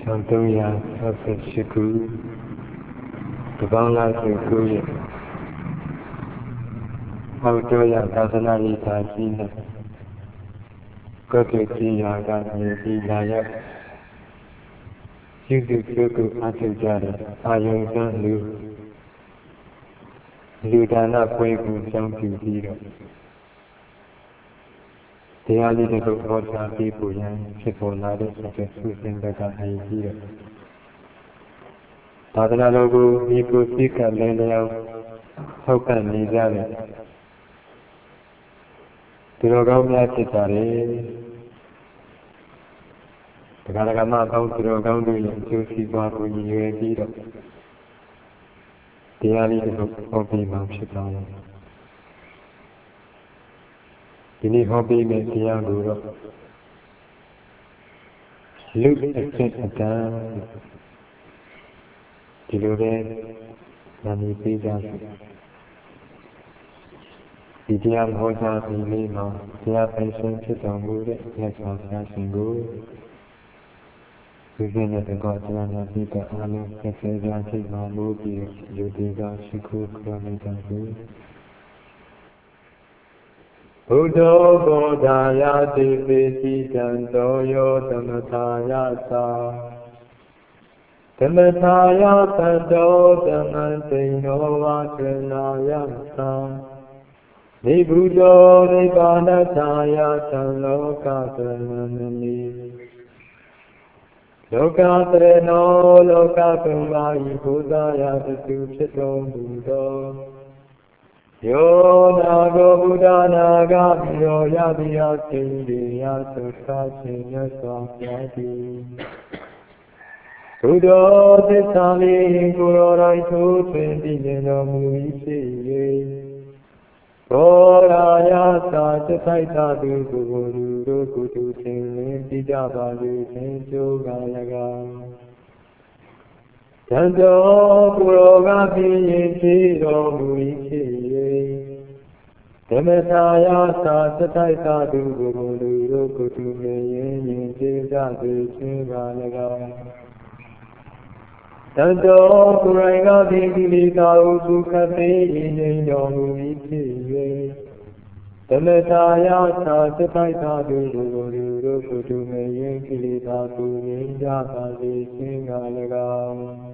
1368 Tubangla Autoya Kasanari Tajina Kokuchi Yaga Naya Yuku Atujara Ayunga Ludana Puebu Jampu Hiro the Ali the Gota people young Chipolitis of the Susan Beta Hiro Tadana Logo Nico Sika Leleo Hokan Nizale Tirogam Yatare the Garagama Tirogam Josi Babu Yediro the Ali the Hobby Mamshitana Ini Hobby Metia Guru Look at Adam Tilure Nani Pizza Idiam Hoja Milima, Tia Pension Chitamure, Yasma Single, Within the Gotlana Vita Alu, Caesar Sigma Mugi, Judiga Shiku Kramitaku. Udo Bodaya Divisi Dandoyo Damataya Sa Damataya Sando Damantino Vatranaya Sa Nibudo Nibanataya Loka Pranani Loka Prano Loka Pranai Budaya Tuchito Budo Yo Nago Buddha Naga Yo Yabia Tindiya Sukha Swamyati Budo Tisali Gurorai Tutvindi No Muichi Goraya Sachaita Guru Kutu Tin Tijabali Tinjo Galaga Tanto Kuroga Chiro Muichi Demetaya Sachaita Guru Kutu Yin Tijabali Galaga Tanto Kuranga Vigilita Ukukate in Yomuichi Demetaya Sachaita Guru Kutu Yin Kilita Tujabali Galaga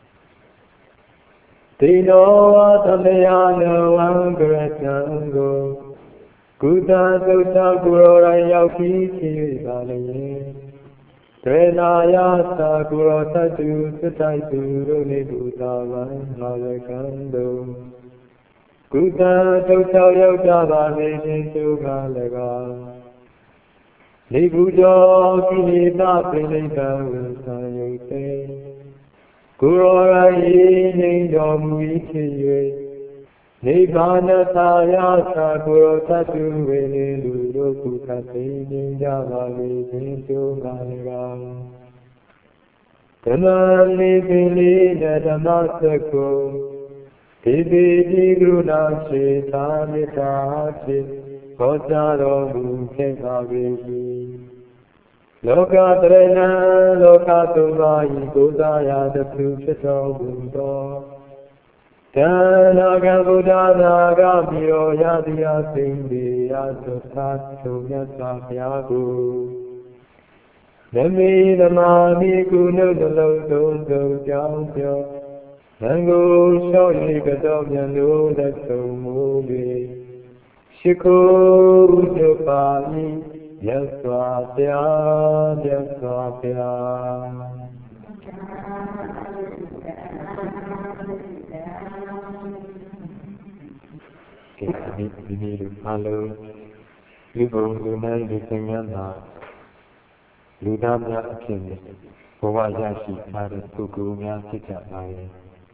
Tino Atameyano Angretango Kuta Sota Kurorayaki Chibali Trenaya Sakura Tatu Satai Suru Nibutavan Malakando Kuta Tota Yotava Nishu Galaga Nibujo Kinita Prinita Sayote Kurora Nindo Muichi Nibbana Taya Sakura Tatu Venilu Kukati Ninjava Nishu Galaga Tamali Pili Nadamasako Tibi Gruna Shita Kotaro Mukhavishi Loka Trena Loka Tuvai Gudaya the Puchato Budo Tanaga Buddha Naga Mio Yadia Sindi Asotato Yasapyagu Nami Namani Kuno Loto Jojo Nango Shoyi Gadobyan Dato Mugi Shiko Jopani Yaswapya Yaswapya Hello, Lunan Lucana Ludamia Akin, Owayashi, Mara Tugumia Sita Maya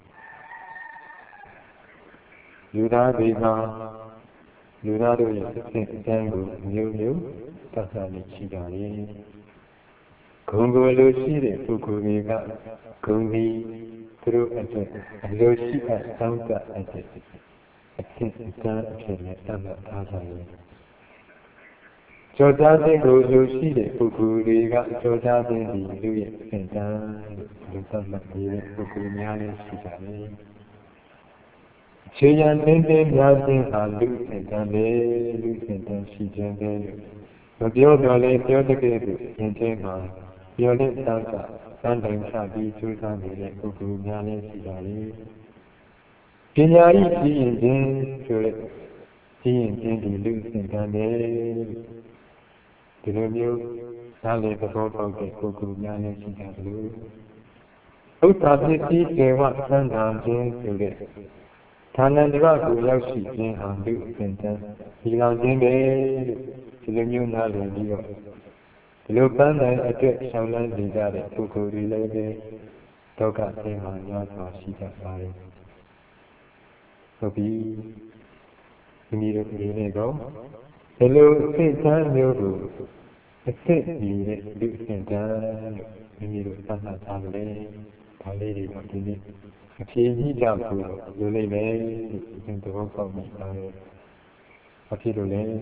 Luda Viva Ludado Tango, New, Tasani Chigari Congo Loshi, Fukumiga, Kungi, through a Loshi at Santa at ကြောကြားခြင်းကိုလူရှိတဲ့ပုဂ္ဂိုလ်တွေကကြောကြားခြင်းဒီလူရဲ့စင်တန်းလူသတ်မှတ်ပြီးတဲ့ပုဂ္ဂိုလ်များလည်းရှိကြတယ်။ခြေရန်တင်းတင်းများခြင်းဟာလူစင်တန်းပဲလူစင်တန်းရှိခြင်းပဲလို့မပြောတော့လေပြောတကယ်ကိုသင်ခြင်းမှာပြောတဲ့တောက်ကစံတိုင်ချပြီးကျိုးစားနေတဲ့ပုဂ္ဂိုလ်များလည်းရှိကြတယ်။ပညာဤကြည်ရင်ခြင်းဆိုတဲ့ကြည်ရင်ခြင်းဒီလူစင်တန်းပဲဒီလိုမျိုးနားလည်သဘောပေါက်တဲ့ပုဂ္ဂိုလ်များလည်းရှိကြတယ်လို့ဥစ္စာပစ္စည်းကျေဝဆန်းတာခြင်းဆိုတဲ့ဌာနန္တရကိုရောက်ရှိခြင်းဟာလူအစဉ်တန်းဒီလောင်ခြင်းပဲဒီလိုမျိုးနားလည်ပြီးတော့ဒီလိုပန်းတိုင်းအတွက်ရှောင်လန်းနေကြတဲ့ပုဂ္ဂိုလ်တွေလည်းပဲဒုက္ခဆင်းရဲများစွာရှိကြပါတယ်ဟုတ်ပြီဒီလိုဒီနေ့တော့ဒီလိုစိတ်ချမ်းမျိုးကိုအစစ်နေတဲ့လူစင်တန်းလို့မိမိတို့သတ်မှတ်ထားတယ်ဒါလေးတွေတော့ဒီနေ့အဖြေကြီးကြဖို့လိုလိမ့်မယ်ဒီသဘောပေါက်နေပါတယ်အဖြစ်လို့လည်း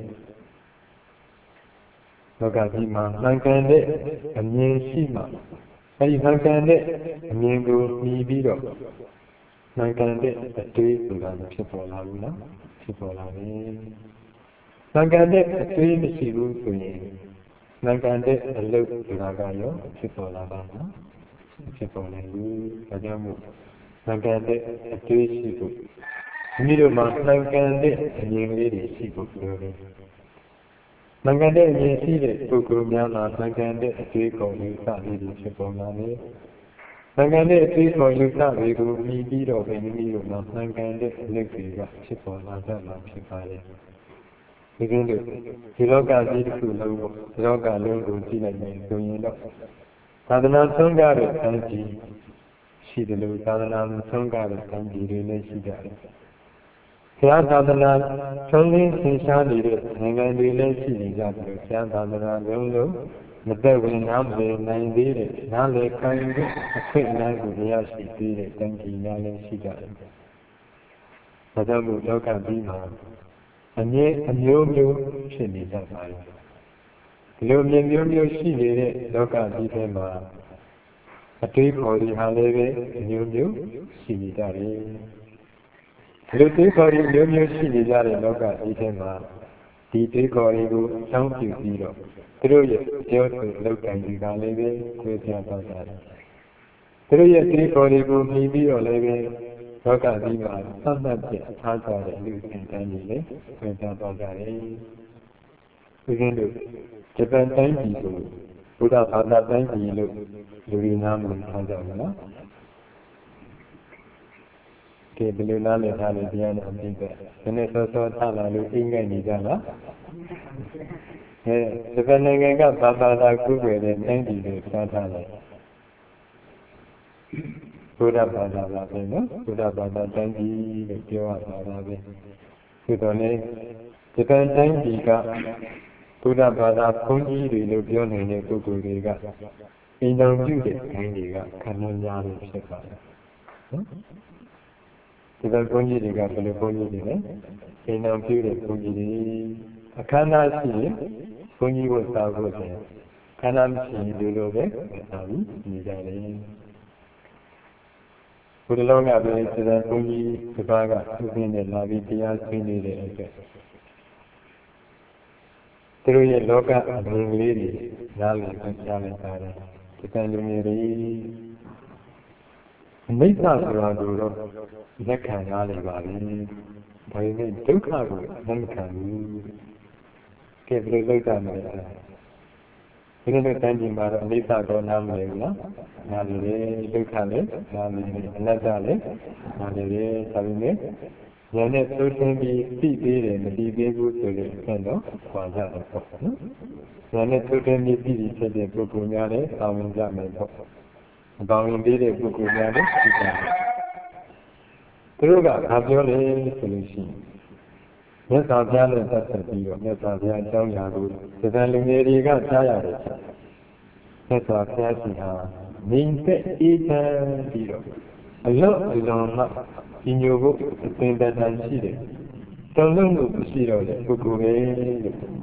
လောကကြီးမှာမှန်ကန်တဲ့အမြင်ရှိမှအဲဒီမှန်ကန်တဲ့အမြင်ကိုမြည်ပြီးတော့မှန်ကန်တဲ့အတွေးဆိုတာဖြစ်ပေါ်လာဘူးနော်ဖြစ်ပေါ်လာတယ်မှန်ကန်တဲ့အတွေးမရှိဘူးဆိုရင်မှန်ကန်တဲ့အလုပ်ဆိုတာကရောဖြစ်ပေါ်လာပါ့မလားဖြစ်ပေါ်နိုင်ဘူးဒါကြောင့်မို့မှန်ကန်တဲ့အတွေးရှိဖို့မိမိတို့မှာမှန်ကန်တဲ့အမြင်လေးတွေရှိဖို့ပြောတယ်မှန်ကန်တဲ့အမြင်ရှိတဲ့ပုဂ္ဂိုလ်များမှာမှန်ကန်တဲ့အတွေးခေါ်ယူဆလေးတွေဖြစ်ပေါ်လာတယ်မှန်ကန်တဲ့အတွေးခေါ်ယူဆတွေကိုမြည်ပြီးတော့ပဲမိမိတို့မှာမှန်ကန်တဲ့အလုပ်တွေကဖြစ်ပေါ်လာတတ်မှာဖြစ်ပါလေဒီလိုဒီလောကကြီးတစ်ခုလုံးကိုဒီလောကလုံးကိုကြည့်လိုက်ရင်ဆိုရင်တော့သာသနာ့ဆုံးကြတဲ့တန်ကြီးရှိတယ်လို့သာသနာ့ဆုံးကြတဲ့တန်ကြီးတွေလည်းရှိကြတယ်။ဘုရားသာသနာဆုံးရင်းသင်ရှားနေတဲ့နိုင်ငံတွေလည်းရှိနေကြတယ်လို့ဘုရားသာသနာလုံးလုံးမသက်ဝင်နားမလည်နိုင်သေးတဲ့နားလည်ခံယူတဲ့အခွင့်အလမ်းကိုရရှိသေးတဲ့တန်ကြီးများလည်းရှိကြတယ်။ဒါကြောင့်မို့လောကကြီးမှာအမြဲအမျိုးမျိုးဖြစ်နေကြပါလေဒီလိုမျိုးမျိုးရှိနေတဲ့လောကကြီးထဲမှာအတွေးခေါ်တွေဟာလည်းပဲအမျိုးမျိုးရှိနေကြတယ်ဒီလိုတွေးခေါ်တွေမျိုးမျိုးရှိနေကြတဲ့လောကကြီးထဲမှာဒီတွေးခေါ်တွေကိုအကြောင်းပြုပြီးတော့သူတို့ရဲ့ပြောဆိုလောက်ကန်တွေကလည်းပဲခွဲခြားသွားကြတယ်သူတို့ရဲ့တွေးခေါ်တွေကိုမြည်ပြီးတော့လည်းပဲလောကကြီးမှာသတ်မှတ်တဲ့အခြားကြတဲ့လူစင်တန်းကြီးလည်းခွင့်ပြသွားကြတယ်။ဒီကနေ့ဂျပန်တိုင်းပြည်ကိုဘုရားဘာသာတိုင်းပြည်လို့လူရင်းနာမည်ထားကြပါလား။ဒီဘယ်လိုနားလည်ထားလဲတရားနဲ့အပြည့်ပဲ။ဒီနေ့စောစောထားလာလို့အင်္ဂိုက်နေကြလား။ဂျပန်နိုင်ငံကဘာသာကုွယ်တဲ့တိုင်းပြည်ကိုထားထားတယ်။ဘုရားဘာသာပါပဲနော်ဘုရားဘာသာတိုင်းပြည်လို့ပြောရတာပါပဲဒီတော့လေဂျပန်တိုင်းပြည်ကဘုရားဘာသာဘုန်းကြီးတွေလို့ပြောနေတဲ့ပုဂ္ဂိုလ်တွေကအိမ်တော်ပြုတဲ့ခိုင်းတွေကခဏများလို့ဖြစ်ပါတယ်နော်ဒီဘက်ဘုန်းကြီးတွေကဘယ်လိုဘုန်းကြီးတွေလဲအိမ်တော်ပြုတဲ့ဘုန်းကြီးတွေအခမ်းအနားရှိရင်ဘုန်းကြီးကိုစားဖို့တယ်ခန္ဓာမရှိလူလိုပဲစားပြီးနေကြတယ်ဘုရားလုံးကပဲစတဲ့ဘုန်းကြီးတစ်ပါးကသူ့ပြင်းနဲ့လာပြီးတရားဆွေးနေတဲ့အတွက်သူတို့ရဲ့လောကအမြင်ကလေးတွေနားလည်ကြားလိုက်ပါတယ်ဒီကံလူမျိုးတွေအနိစ္စဆိုတာတို့တော့လက်ခံရလိမ့်ပါလိမ့်ဒါပေမဲ့ဒုက္ခကိုလက်မခံဘူးကဲဘယ်လိုလုပ်ကြမလဲဒီလိုတန်းကြီးမှာတော့အနိစ္စကိုနားမလည်ဘူးနော်နားလည်တယ်ဒုက္ခလည်းနားလည်တယ်အနတ္တလည်းနားလည်တယ်ဒါပေမဲ့ဉာဏ်နဲ့သိသိပြီးသိသေးတယ်မသိသေးဘူးဆိုရင်အဲ့တော့ခွာကြတယ်ပေါ့နော်ဉာဏ်နဲ့သိသိပြီးသိပြီးဖြစ်တဲ့ပုဂ္ဂိုလ်များလည်းပါဝင်ကြမယ်ပေါ့မပါဝင်သေးတဲ့ပုဂ္ဂိုလ်များလည်းရှိကြတယ်သူတို့ကဘာပြောလဲဆိုလို့ရှိရင်မြတ်စွာဘုရားနဲ့သက်သက်ပြီးတော့မြတ်စွာဘုရားအကြောင်းအရာကိုသဒ္ဒလူငယ်တွေကကြားရတယ်မြတ်စွာဘုရားရှင်ဟာနေသက်အေးချမ်းပြီးတော့အလော့အလွန်မှဒီညိုဖို့အသင်တန်ရှိတယ်တုံ့လုံးလို့ရှိတော့တဲ့ပုဂ္ဂိုလ်ပဲလို့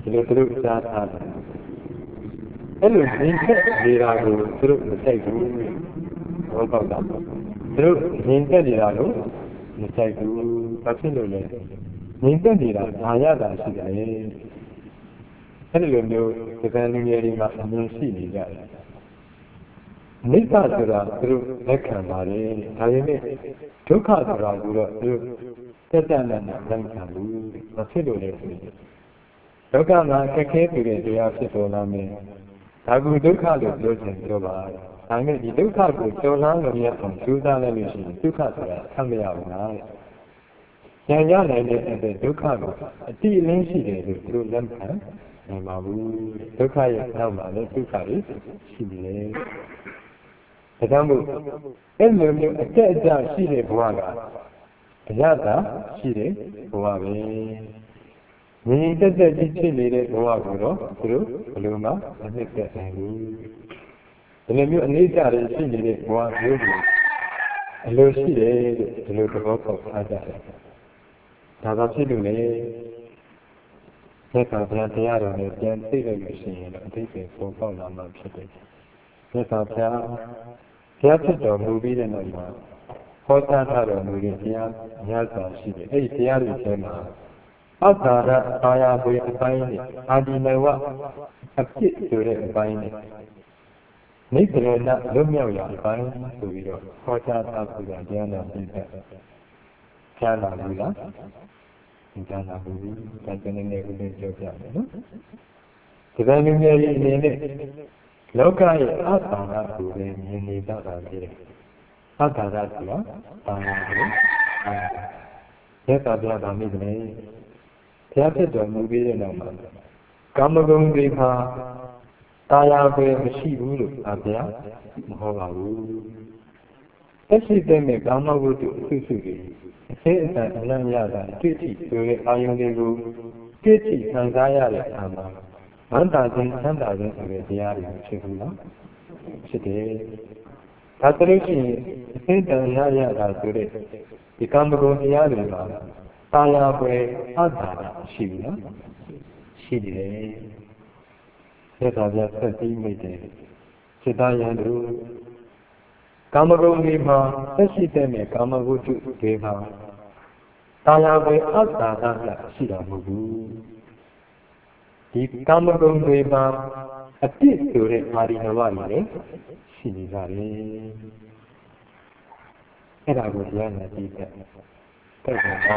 ဒီလိုသူတို့ကြားထားတယ်အဲ့လိုရင်းသက်နေတာကိုသူတို့မသိဘူးဟုတ်ပါတော့သူတို့ရင်းသက်နေတာကိုမသိဘူးဘာဖြစ်လို့လဲရင်းသက်နေတာဒါရတာရှိတယ်အဲ့ဒီလိုမျိုးဒီကံလူငယ်တွေမှာအမြင်ရှိနေကြတယ်နိစ္စဆိုတာသူတို့လက်ခံပါတယ်ဒါပေမဲ့ဒုက္ခဆိုတာကိုတော့သူတို့တက်တက်နဲ့လက်ခံဘူးမဖြစ်လို့လေဆိုရင်ဒုက္ခမှာခက်ခဲပြီးတဲ့တရားဖြစ်ပေါ်လာမယ်ဒါကူဒုက္ခလို့ပြောချင်ပြောပါဒါပေမဲ့ဒီဒုက္ခကိုကျော်လွှားလို့ရအောင်ကြိုးစားလိုက်လို့ရှိရင်ဒုက္ခဆိုတာဆန့်မရဘူးလားဉာဏ်ရနိုင်တဲ့ဒုက္ခကိုအတိအလင်းရှိတယ်လို့သူတို့လက်ခံနိုင်ပါဘူးဒုက္ခရဲ့နောက်မှာလည်းဒုက္ခတွေရှိနေတယ်ဒါကြောင့်မို့အဲ့လိုမျိုးအတက်အကျရှိတဲ့ဘဝကအရသာရှိတဲ့ဘဝပဲငြိမ်သက်သက်ကြီးဖြစ်နေတဲ့ဘဝကိုတော့သူတို့ဘယ်လိုမှမနှစ်သက်နိုင်ဘူးဒီလိုမျိုးအနေကျတွေရှိနေတဲ့ဘဝမျိုးကိုအလိုရှိတယ်လို့ဒီလိုသဘောပေါက်ထားကြတယ်ဒါကဖြစ်လို့လေသက်သာဘုရားတရားတော်နဲ့ပြန်သိလိုက်လို့ရှိရင်တော့အတိတ်ကိုပေါ်ပေါက်လာမှဖြစ်တယ်သက်သာဘုရားဖြစ်တော်မူပြီးတဲ့နောက်မှာဟောကြားထားတော်မူတဲ့တရားအများစွာရှိတယ်အဲ့ဒီတရားတွေထဲမှာအထာရအာယာဘွေအပိုင်းနဲ့အာဒီနဝအဖြစ်ဆိုတဲ့အပိုင်းနဲ့နိဗ္ဗာန်လွတ်မြောက်ရာအပိုင်းဆိုပြီးတော့ဟောကြားထားပြီးတော့တရားတော်ပြည့်တဲ့ကြားလာဘူးလားကြားလာဘူးဒါကလည်းလည်းဦးပြောပြတယ်နော်ဒီကနေ့မျိုးကြီးအနေနဲ့လောကရဲ့အထာရကိုလည်းမြင်နေတတ်တာဖြစ်တယ်အထာရဆိုတာဘာလဲရသဗျာပါမိတယ်ဘုရားဖြစ်တော်မူပြီးတဲ့နောက်မှာကာမဂုဏ်တွေဟာတာယာပဲမရှိဘူးလို့အဗျာမဟောပါဘူးအရှိတဲ့ကာမဂုဏ်တို့အဆုစုတွေအစိအစံအလန့်ရတာတွေ့ကြည့်ဆိုတဲ့အာယုန်တွေကိုတွေ့ကြည့်ခံစားရတဲ့အခါမှာဝန္တာခြင်းချမ်းသာခြင်းဆိုတဲ့တရားတွေဖြစ်ဘူးနော်ဖြစ်တယ်ဒါဆိုလို့ရှိရင်အစိအစံရတာဆိုတဲ့ဒီကာမဂုဏ်တရားတွေမှာတာယာပဲအတ္တရှိဘူးနော်ရှိတယ်သက်သာပြဆက်ပြီးမိတယ်စိတ္တယံတို့ကာမဂုဏ်တွေမှာသက်ရှိတဲ့ကာမဂုဏ်တွေမှာတာယာပဲအတ္တရှိတာမဟုတ်ဘူးဒီကာမဂုဏ်တွေမှာအတိတ်ဆိုတဲ့အာရိနဝတွေလည်းရှိနေကြတယ်အဲ့ဒါကိုတရားနဲ့သိတဲ့တဲ့ကောင်းတယ်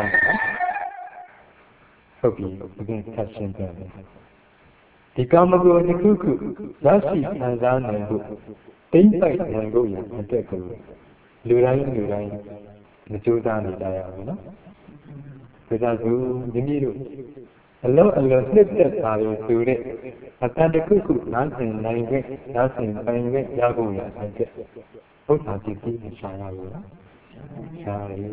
ဟုတ်ပြီဘယ်ထပ်ရှင်းပြလဲဒီကာမဂုဏ်တစ်ခုခုရရှိခံစားနိုင်ဖို့တိမ့်ပိုက်နိုင်ဖို့ရတဲ့ကိုလူတိုင်းမကြိုးစားနေကြရဘူးနော်ဒါကြောင့်မိမိတို့အလုံးနှစ်သက်တာတွေဆိုတဲ့အတန်တစ်ခုခုနားဆင်နိုင်ခဲ့နားဆင်ပိုင်ခဲ့ရဖို့ရတဲ့ဘုရားတည်ပြီးရှာရလို့လားရှာရတယ်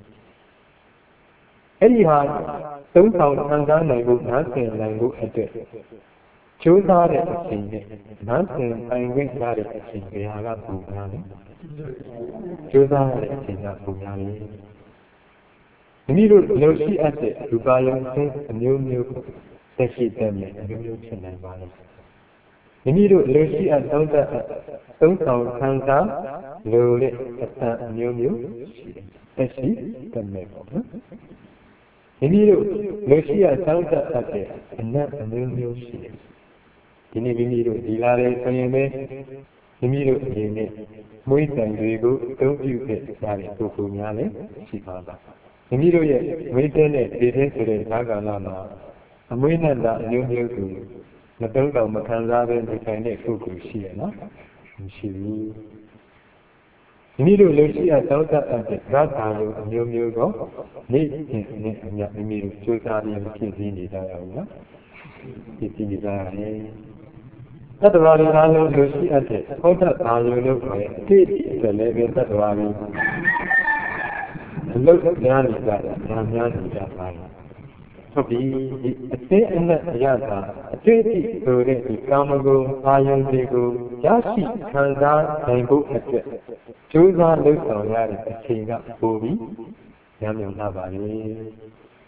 အဲ့ဒီဟာသုံးဆောင်ခံစားနိုင်ဖို့နားဆင်နိုင်ဖို့အတွက်ကျိုးစားတဲ့အချိန်နဲ့နားဆင်ပိုင်ခဲ့ရတဲ့အချိန်ဘယ်ဟာကပူများလဲကျိုးစားရတဲ့အချိန်ကပူများလေမိမိတို့လုံရှိအပ်တဲ့ရူပါယုံခြင်းအမျိုးမျိုးသက်ရှိတဲ့မြဲအမျိုးမျိုးဖြစ်နိုင်ပါလေမိမိတို့လုံရှိအပ်သုံးဆောင်ခံစားလိုတဲ့အတန်အမျိုးမျိုးရှိတယ်သက်ရှိတဲ့မြဲပေါ့နော်မိမိတို့လုံရှိအပ်သုံးတဲ့အနတ်အမျိုးမျိုးရှိတယ်ဒီနေ့မိမိတို့ဒီလာတယ်ဆိုရင်ပဲမိမိတို့အနေနဲ့မွေးတံတွေကိုအသုံးပြုခဲ့ကြတဲ့ပုဂ္ဂိုလ်များလည်းရှိပါလားမိမိတို့ရဲ့မွေးတဲ့နဲ့ဒီတဲ့ဆိုတဲ့ဇာကာလမှာအမွေးနဲ့တာအမျိုးမျိုးကိုမတုံ့တော့မခံစားဘဲနေထိုင်တဲ့ပုဂ္ဂိုလ်ရှိရနော်မရှိဘူးမိမိတို့လူရှိအပ်သောတတ်တဲ့ဇာတာလိုအမျိုးမျိုးကိုနေ့စဉ်နဲ့အမြမိမိတို့ကြိုးစားပြီးဖြည့်ဆည်းနေကြရအောင်နော်ဖြည့်ဆည်းနေကြရတယ်တတ္တဝါတွေအားလုံးလူရှိအပ်တဲ့ဟောတတ်အာယုလို့ခေါ်တဲ့အတိတ်အတွက်လည်းပဲတတ္တဝါတွေအလုတ်များနေကြတာများနေကြပါလားဟုတ်ပြီအသိအနက်အရသာအတွေ့အထိဆိုတဲ့ဒီကာမဂုဏ်အာယုန်တွေကိုရရှိခံစားနိုင်ဖို့အတွက်ကြိုးစားလုပ်ဆောင်ရတဲ့အချိန်ကပိုပြီးညံ့ညွန်လာပါလေ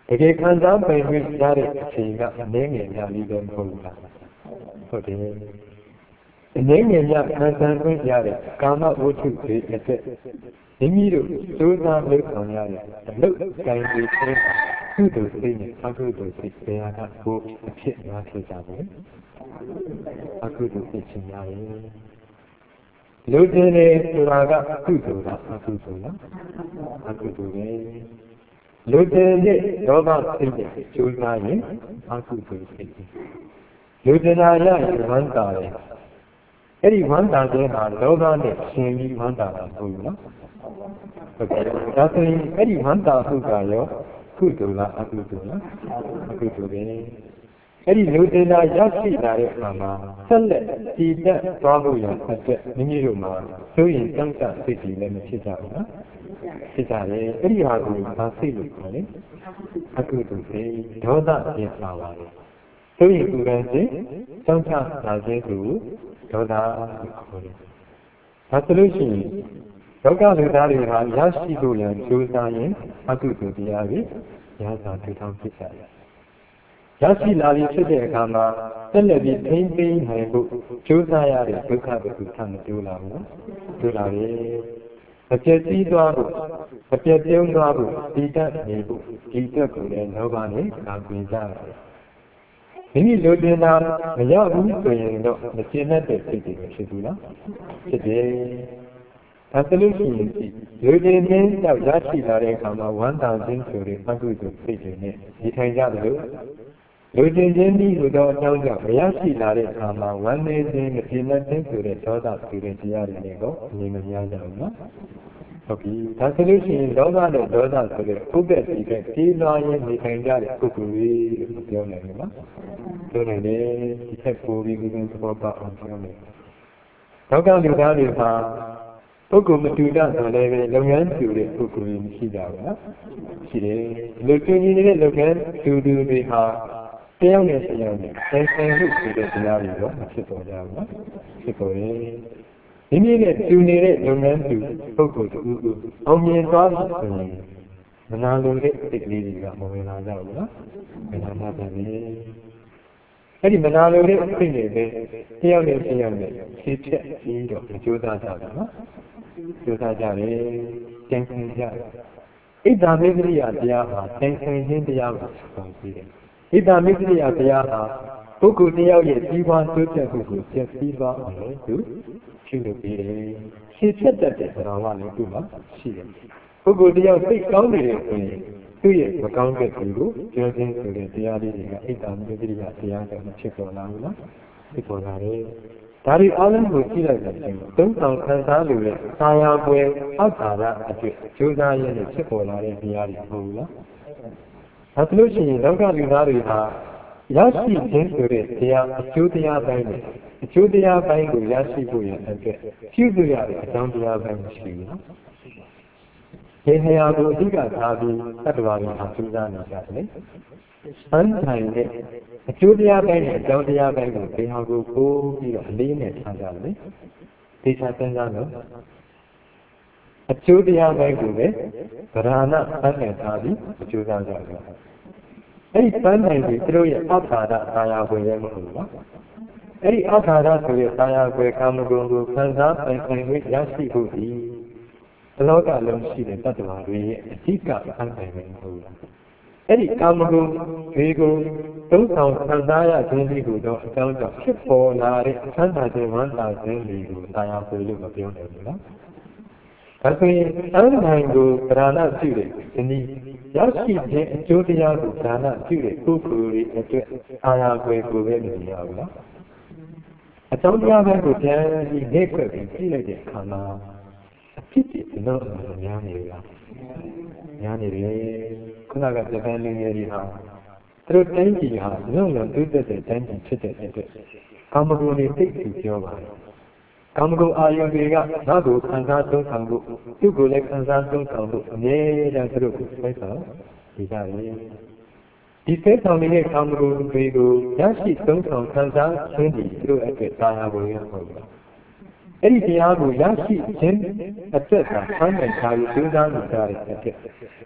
တကယ်ခံစားပိုင်ခွင့်ရတဲ့အချိန်ကအနည်းငယ်များလေးပဲမဟုတ်ဘူးလားဟုတ်တယ်အနည်းငယ်များခံစားခွင့်ရတဲ့ကာမဝတ္ထုတွေအတွက်မိမိတို့စူးစမ်းလုပ်ဆောင်ရတဲ့အလုပ်ကိုင်တွေထဲမှာကုသိုလ်စိတ်နဲ့အကုသိုလ်စိတ်ဘယ်ဟာကကိုအဖြစ်များဖြစ်ကြပါလဲအကုသိုလ်စိတ်ရှင်များရဲ့လူကျင်နေဆိုတာကကုသိုလ်လားအကုသိုလ်လားအကုသိုလ်ပဲလူကျင်တဲ့ဒေါသစိတ်နဲ့ကျိုးစားရင်အကုသိုလ်စိတ်လူကျင်လာရရင်ဝမ်းသာတယ်အဲ့ဒီဝမ်းသာခြင်းဟာလောဘနဲ့ရှင်ပြီးဝမ်းသာတာဟုတ်ဘူးနော်ဟုတ်ကဲ့ဒါဆိုရင်အဲ့ဒီဝမ်းသာမှုကရောကုသိုလ်လားအကုသိုလ်လားအကုသိုလ်ပဲအဲ့ဒီလူတင်လာရရှိလာတဲ့အခါမှာဆက်လက်တည်တတ်သွားဖို့ရအတွက်မိမိတို့မှာဆိုရင်တန်ခါစိတ်ကြီးလည်းမဖြစ်ကြဘူးနော်ဖြစ်ကြတယ်အဲ့ဒီဟာကိုဘာစိတ်လို့ခေါ်လဲအကုသိုလ်စိတ်ဒေါသဖြစ်လာပါတယ်ဆိုရင်ကိုယ်ကချင်းတန်ခါလာခြင်းကိုဒေါသကိုခေါ်တယ်ဒါဆိုလို့ရှိရင်လောကလူသားတွေဟာရရှိဖို့ရန်ကြိုးစားရင်အကုသိုလ်တရားတွေရသာထူထောင်ဖြစ်ကြတယ်ရရှိလာပြီးဖြစ်တဲ့အခါမှာဆက်လက်ပြီးထိန်းသိမ်းနိုင်ဖို့ကြိုးစားရတဲ့ဒုက္ခတစ်ခုထပ်မတိုးလာဘူး။တိုးလာပြီ။အပြည့်စည်သွားဖို့အပြည့်ပြုံးသွားဖို့ဒီတတ်နေဖို့ဒီတက်ကိုလည်းလောဘနဲ့ကာကွယ်ကြရတယ်။မိမိလိုချင်တာမရဘူးဆိုရင်တော့မကျေနပ်တဲ့စိတ်တွေဖြစ်ဘူးလား။ဖြစ်တယ်။ဒါဆိုလို့ရှိရင်လူကျင်ခြင်းကြောင့်ရရှိလာတဲ့အခါမှာဝမ်းသာခြင်းဆိုတဲ့အကုသိုလ်စိတ်တွေနဲ့ဒီထိုင်ကြတယ်လို့လူကျင်ခြင်းဒီလိုတော့အကြောင်းကြောင့်မရရှိလာတဲ့အခါမှာဝမ်းနည်းခြင်းမကျေနပ်ခြင်းဆိုတဲ့ဒေါသဆိုတဲ့တရားတွေနဲ့တော့အမြင်မများကြဘူးနော်ဟုတ်ပြီဒါဆိုလို့ရှိရင်လောဘနဲ့ဒေါသဆိုတဲ့ဥပ္ပတ္တိကပြေးလွှားရင်းနေထိုင်ကြတဲ့ပုဂ္ဂိုလ်တွေလို့ပြောနိုင်တယ်နော်ပြောနိုင်တယ်ဒီချက်ပိုးပြီးသဘောပေါက်အောင်ပြောနိုင်တယ်လောကလူသားတွေမှာပုဂ္ဂိုလ်မတူတတ်ဆိုလည်းလုပ်ငန်းတူတဲ့ပုဂ္ဂိုလ်တွေမရှိကြဘူးနော်ရှိတယ်လူတူညီနေတဲ့လုပ်ငန်းတူတွေဟာတယောက်နဲ့တယောက်နဲ့ဆိုင်မှုဆိုတဲ့တရားတွေတော့ဖြစ်ပေါ်ကြဘူးနော်ဖြစ်ပေါ်ရင်မိမိနဲ့တူနေတဲ့လုပ်ငန်းတူပုဂ္ဂိုလ်တူအောင်မြင်သွားပြီဆိုရင်မနာလိုတဲ့စိတ်ကလေးတွေကမဝင်လာကြဘူးနော်မနာမှာပဲအဲ့ဒီမနာလိုတဲ့စိတ်တွေပဲတယောက်နဲ့တယောက်နဲ့ဖြည့်ဖြတ်ပြီးတော့ကြိုးစားကြတာနော်ကြိုးစားကြတယ်ကျင့်ကြံကြတယ်ဣဒ္ဓမေတ္တိယတရားဟာကျင့်ကြံခြင်းတရားကိုဆောင်ပြီးတယ်ဣဒ္ဓမေတ္တိယတရားဟာပုဂ္ဂိုလ်တယောက်ရဲ့ကြီးပွားတိုးတက်မှုကိုကျက်ပြီးသွားအောင်လို့သူပြုလုပ်ပြီးတယ်ဖြည့်ဖြတ်တတ်တဲ့သဘောကလည်းသူ့မှာရှိတယ်ပုဂ္ဂိုလ်တယောက်စိတ်ကောင်းနေတယ်ဆိုရင်သူ့ရဲ့မကောင်းတဲ့သူကိုပြောခြင်းဆိုတဲ့တရားလေးတွေကဣဒ္ဓမေတ္တိယတရားကြောင့်ဖြစ်ပေါ်လာဘူးလားဖြစ်ပေါ်လာတယ်ဒါတွေအားလုံးကိုကြည့်လိုက်တဲ့အချိန်မှာသုံးဆောင်ခံစားလို့တဲ့ဆာယာပွဲအောက်သာရအတွေ့ကြိုးစားရတဲ့ဖြစ်ပေါ်လာတဲ့တရားတွေမဟုတ်ဘူးလားဒါဆိုလို့ရှိရင်လောကလူသားတွေဟာရရှိခြင်းဆိုတဲ့တရားအကျိုးတရားပိုင်းနဲ့အကျိုးတရားပိုင်းကိုရရှိဖို့ရတဲ့ပြုစုရတဲ့အကြောင်းတရားပိုင်းရှိဘူးနော်ဒီနေရာကိုအဓိကထားပြီးသတ္တဝါတွေဟာကြိုးစားနေကြတယ်။ဆန်းထိုင်တဲ့အကျိုးတရားပိုင်းနဲ့အကြောင်းတရားပိုင်းကိုဒီဟာကိုပို့ပြီးတော့အလေးနဲ့ထားကြတယ်။ဒီစားစဉ်းစားလို့အကျိုးတရားပိုင်းကိုပဲဗราဏဆန်းနေထားပြီးကြိုးစားကြတယ်။အဲ့ဒီဆန်းနိုင်ပြီးသူတို့ရဲ့အထာရအာယာဝင်ရဲမဟုတ်ဘူးနော်။အဲ့ဒီအထာရဆိုတဲ့အာယာွယ်ကာမဂုဏ်ကိုခံစားပိုင်ခွင့်ရရှိဖို့ဒီဘလောကလုံးရှိတဲ့တတ္တဝါတွေရဲ့အဓိကဆန်းနိုင်မယ်ဟုတ်လားအဲ့ဒီကာမဂုဏ်တွေကိုသုံးဆောင်ခံစားရခြင်းဒီကိုတော့အကြောင်းကြောင့်ဖြစ်ပေါ်လာတဲ့ဆန်းသာခြင်းဝမ်းသာခြင်းတွေကိုတာယာပွေလို့မပြောနိုင်ဘူးလားဒါဆိုရင်ဆန်းနိုင်ကိုဒါနပြုတဲ့ဒီနည်းရရှိခြင်းအကျိုးတရားကိုဒါနပြုတဲ့ပုဂ္ဂိုလ်တွေအတွက်တာယာပွေကိုပဲမြင်ရဘူးလားအကြောင်းတရားပဲကိုပြန်ပြီးနှိပ်ခွက်ပြီးကြည့်လိုက်တဲ့အခါမှာအဖြစ်ဖြစ်တော့များနေလားများနေတယ်ခုနကပြန်ပြန်လေးတွေဟာသူတို့တိုင်းပြည်ဟာလုံးလုံးတိုးတက်တဲ့တိုင်းပြည်ဖြစ်တဲ့အတွက်ကာမဂုဏ်တွေသိသိပြောပါတယ်ကာမဂုဏ်အာယုန်တွေကငါ့ကိုခံစားသုံးဆောင်ဖို့သူ့ကိုလည်းခံစားသုံးဆောင်ဖို့အမြဲတမ်းသူတို့ကိုဆွဲဆောင်ဒီကြတယ်ဒီဆွဲဆောင်နေတဲ့ကာမဂုဏ်တွေကိုရရှိသုံးဆောင်ခံစားခြင်းတွေသူတို့အတွက်သာယာဝင်ရဟုတ်ပါအဲ့ဒီတရားကိုရရှိခြင်းအသက်သာဆန်းနိုင်တာကိုစဉ်းစားနေကြတဲ့အတွက်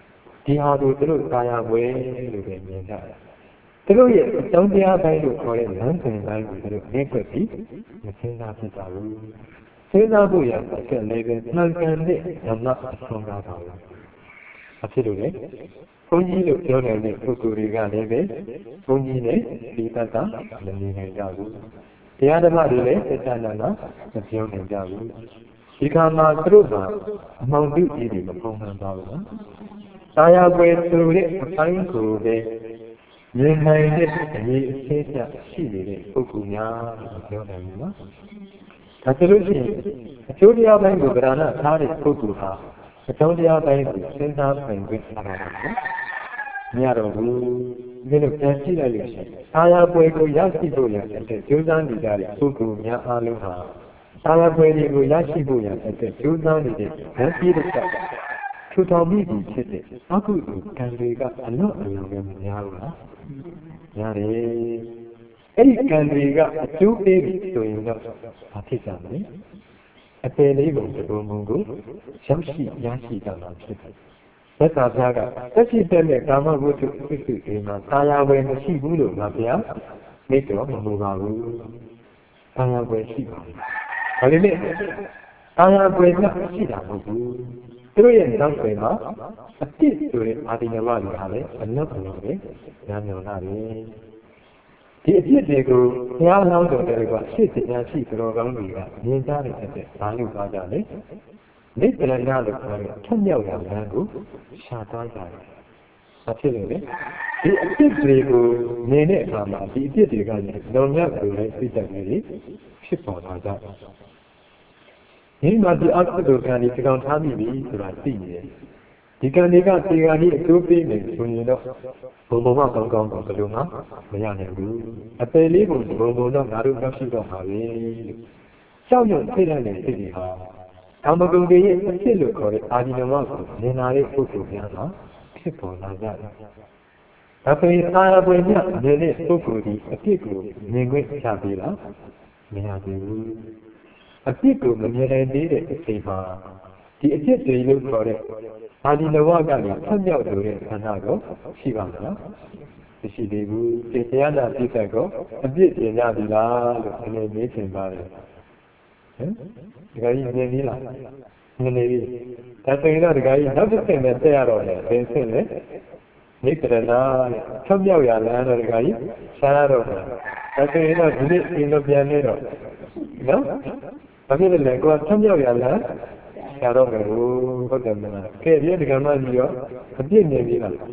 ဒီဟာတို့သူတို့ကာယပွဲလို့ပဲမြင်ကြတယ်သူတို့ရဲ့အကြောင်းတရားပိုင်းလို့ခေါ်တဲ့လမ်းစဉ်ပိုင်းကိုသူတို့နှိမ့်ွက်ပြီးမစဉ်းစားဖြစ်တာဘူးစဉ်းစားဖို့ရတဲ့ကလည်းပဲမှန်ကန်တဲ့ဓမ္မအဆုံးကားပါဘူးအဖြစ်လို့လေဘုန်းကြီးလို့ပြောနေတဲ့ပုဂ္ဂိုလ်တွေကလည်းပဲဘုန်းကြီးနဲ့ဒီတတ်တာမနေနိုင်ကြဘူးတရားဓမ္မတွေလည်းစက္ကနာနာမပြောနိုင်ကြဘူးဒီခါမှာသူတို့ကအမှောင်တုကြီးတွေမပုံမှန်ပါဘူးနော်သာယာပွဲဆိုတဲ့အပိုင်းကိုပဲမြင်နိုင်တဲ့အရေးအသေးချရှိနေတဲ့ပုဂ္ဂိုလ်များလို့ပြောနိုင်ဘူးနော်ဒါဆိုလို့ရှိရင်အကျိုးတရားပိုင်းကိုဗราဏထားတဲ့ပုဂ္ဂိုလ်ဟာအကြောင်းတရားပိုင်းကိုစဉ်းစားနိုင်ခွင့်ရတာပါနော်မရတော့ဘူးဒီလိုပြန်ကြည့်လိုက်လို့ရှိရင်သာယာပွဲကိုရရှိဖို့ရတဲ့ကျိုးစားနေကြတဲ့ပုဂ္ဂိုလ်များအားလုံးဟာသာယာပွဲတွေကိုရရှိဖို့ရတဲ့ကျိုးစားနေတဲ့ဗန်ပြည့်တဲ့ထူထောင်မိပြီဖြစ်တဲ့အကုသိုလ်ကံတွေကအလွတ်အလွန်ပဲများဘူးလားများတယ်အဲ့ဒီကံတွေကအကျိုးပေးပြီဆိုရင်တော့ဘာဖြစ်ကြမလဲအပေလေးကိုဒီလိုမျိုးကိုရောက်ရှိရရှိကြမှာဖြစ်တယ်သက်သာပြားကသက်ရှိတဲ့ကာမဝတ္ထုအစ်စုတွေမှာသာယာဝယ်မရှိဘူးလို့ငါဗျာမိတ်တော်မလိုပါဘူးသာယာဝယ်ရှိပါဘူးဒါပေမဲ့သာယာဝယ်ကရှိတာမဟုတ်ဘူးသူတို့ရဲ့နောက်ွယ်မှာအတိတ်ဆိုတဲ့အာတိနဝတွေဟာလည်းအနုဘလို့ပဲညာညောလာတယ်ဒီအဖြစ်တွေကိုဘုရားလောင်းတော်တွေကရှေ့တရားရှိတော်ကောင်းတွေကမြင်ကြတဲ့အတွက်ဘာလို့ပါကြလဲနိဗ္ဗာန်လို့ခေါ်တဲ့ထက်မြောက်ရာလမ်းကိုရှာသွားကြတယ်။ဘာဖြစ်လို့လဲဒီအဖြစ်တွေကိုမြင်တဲ့အခါမှာဒီအဖြစ်တွေကလည်းလုံမြောက်လို့လည်းသိတတ်နေပြီဖြစ်ပေါ်လာကြတယ်။ဒီမှာဒီအကုသိုလ်ကံဒီကောင်ထားမိပြီဆိုတာသိနေတယ်။ဒီကံတွေကဒီကံကြီးအကျိုးပေးနေဆိုရင်တော့ဘုံဘုံမှကောင်းကောင်းတော့ဘယ်လိုမှမရနိုင်ဘူး။အပယ်လေးကိုဘုံဘုံတော့ငါတို့ရောက်ရှိတော့ပါပဲလို့ကြောက်ရွံ့သိတဲ့နေသိတွေဟာကာမဂုဏ်တွေရဲ့အဖြစ်လို့ခေါ်တဲ့အာဒီနမကိုမြင်လာတဲ့ပုဂ္ဂိုလ်များကဖြစ်ပေါ်လာကြတယ်။ဒါပေမဲ့အာရပွင့်မြတ်မြင်တဲ့ပုဂ္ဂိုလ်ဒီအဖြစ်ကိုမြင်ခွင့်ချပေးလားမရသေးဘူး။အဖြစ်ကိုမမြင်နိုင်သေးတဲ့အချိန်မှာဒီအဖြစ်တွေလို့ခေါ်တဲ့အာဒီနဝကနေဆက်မြောက်လို့တဲ့ခန္ဓာကိုရှိပါမလား။မရှိသေးဘူး။တရားနာပြည့်စုံကိုအပြစ်တင်ကြပြီလားလို့အနေနဲ့ထင်ပါတယ်။ဒီကကြီးမြင်သေးလားမြင်နေပြီဒါဆိုရင်တော့ဒီကကြီးနောက်တစ်ဆင့်နဲ့တက်ရတော့တယ်ဘယ်ဆင့်လဲနိဗ္ဗာန်ဆက်မြောက်ရလမ်းတော့ဒီကကြီးရှားရတော့တယ်ဒါဆိုရင်တော့ဒီနေ့ပြင်လို့ပြန်နေတော့နော်ဘာဖြစ်လဲကိုယ်ဆက်မြောက်ရလမ်းရှားတော့မယ်ဟုတ်တယ်မလားကဲဒီကမ္မကြီးရောအပြည့်နေပြီလားဟင်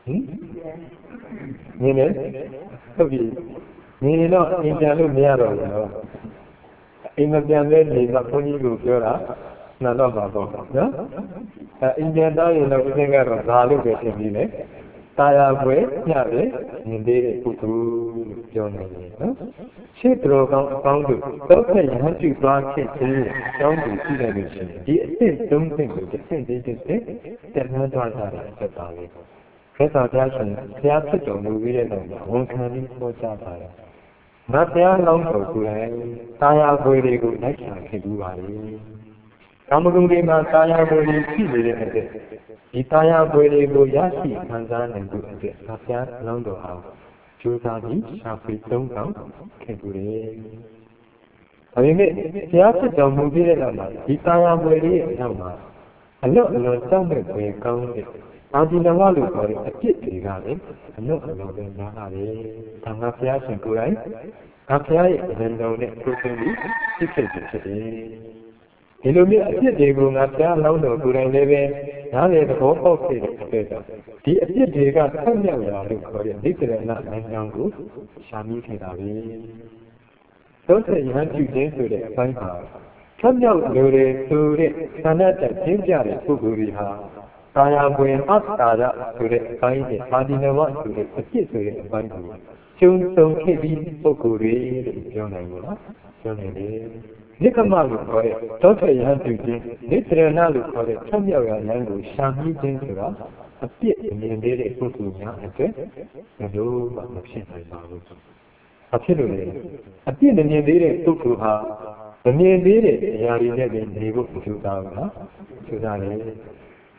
မြင်နေဟုတ်ပြီမြင်တော့အင်ပြန်လို့မရတော့ဘူးနော်အိမ်မပြန်တဲ့နေကဘုန်းကြီးကိုပြောတာနာတော့ပါတော့နော်အိမ်ပြန်သားရင်တော့ဦးစင်းကတော့ဒါလို့ပဲဖြစ်ပြီးလေတာယာပွဲညတယ်မြင်သေးတဲ့ပုဂ္ဂိုလ်လို့ပြောနေတယ်နော်ရှေ့တော်ကောင်းအကောင်းတို့တော့ဖက်ရဟန်းပြုသွားဖြစ်တဲ့အကြောင်းကိုသိလိုက်လို့ရှိရင်ဒီအစ်စ်သုံးဆင့်ကိုတစ်ဆင့်သေးတစ်ဆင့်တက်နှမ်းသွားတာဖြစ်ပါလေခရစ်တော်ဘုရားရှင်ဘုရားဖြစ်တော်မူပြီးတဲ့နောက်ဝန်ခံပြီးဟောကြားပါတယ်ငါတရားလောင်းတော်ကိုယ်တိုင်တာယာပွဲတွေကိုလိုက်ချခဲ့ပြီးပါလေ။ကာမဂုဏ်တွေမှာတာယာပွဲတွေရှိနေတဲ့အတွက်ဒီတာယာပွဲတွေကိုရရှိခံစားနိုင်ဖို့အတွက်ငါတရားလောင်းတော်အောင်ကြိုးစားပြီးရှာဖွေသုံးဆောင်ခဲ့ပြီးလေ။ဒါပေမဲ့ဘုရားဖြစ်တော်မူပြီးတဲ့နောက်မှာဒီတာယာပွဲတွေရဲ့အနောက်မှာအလွတ်အလွန်ကြောက်မဲ့ပွဲကောင်းတဲ့အာဒီနဝလို့ခေါ်တဲ့အပြစ်တွေကလည်းအလွတ်အလွန်ပဲများလာတယ်။ဒါငါဘုရားရှင်ကိုယ်တိုင်ငါဘုရားရဲ့အရင်တော်နဲ့ထိုးထွင်းပြီးသိခဲ့ပြီဖြစ်တယ်။ဒီလိုမျိုးအပြစ်တွေကိုငါဘုရားလောင်းတော်ကိုယ်တိုင်လည်းပဲနားလေသဘောပေါက်ခဲ့တဲ့အတွက်ကြောင့်ဒီအပြစ်တွေကဆက်မြောက်လာလို့ခေါ်တဲ့နိစ္စရဏနိုင်ငံကိုရှာမိခဲ့တာပဲ။သောတဲ့ယဟန်ပြုခြင်းဆိုတဲ့အပိုင်းမှာဆက်မြောက်လို့တဲ့ဆိုတဲ့ခန္ဓာတက်ကျင်းကြတဲ့ပုဂ္ဂိုလ်တွေဟာကာယပွင့်အတ္တာရဆိုတဲ့အပိုင်းနဲ့အာဒီနဝဆိုတဲ့အဖြစ်ဆိုတဲ့အပိုင်းကိုကျုံဆုံခဲ့ပြီးပုဂ္ဂိုလ်တွေလို့ပြောနိုင်ဘူးလားပြောနိုင်တယ်နိကမလို့ခေါ်တဲ့သောထယဟန်ပြုခြင်းနိစ္စရဏလို့ခေါ်တဲ့ဆက်မြောက်ရာလမ်းကိုရှာမိခြင်းဆိုတာအပြစ်မြင်သေးတဲ့ပုဂ္ဂိုလ်များအတွက်ဘယ်လိုမှမဖြစ်နိုင်ပါဘူးအဖြစ်လို့လေအပြစ်မြင်သေးတဲ့ပုဂ္ဂိုလ်ဟာမမြင်သေးတဲ့အရာတွေနဲ့နေဖို့ကြိုးစားဘူးလားကြိုးစားတယ်